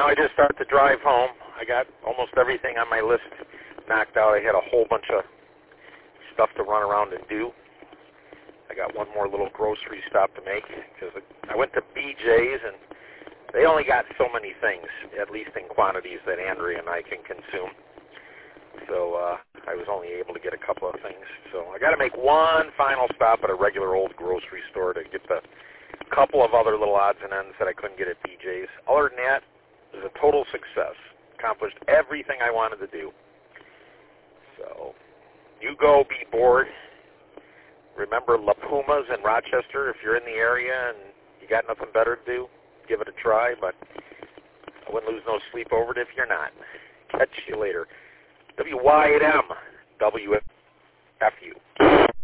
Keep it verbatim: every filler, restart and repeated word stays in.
now I just start the drive home. I got almost everything on my list knocked out. I had a whole bunch of stuff to run around and do. I got one more little grocery stop to make because I went to B J's and they only got so many things, at least in quantities that Andrea and I can consume. So uh, I was only able to get a couple of things. So I got to make one final stop at a regular old grocery store to get the couple of other little odds and ends that I couldn't get at B J's. Other than that, it was a total success. Accomplished everything I wanted to do. So you go, be bored. Remember La Pumas in Rochester. If you're in the area and you got nothing better to do, give it a try. But I wouldn't lose no sleep over it if you're not. Catch you later. W Y M W F U.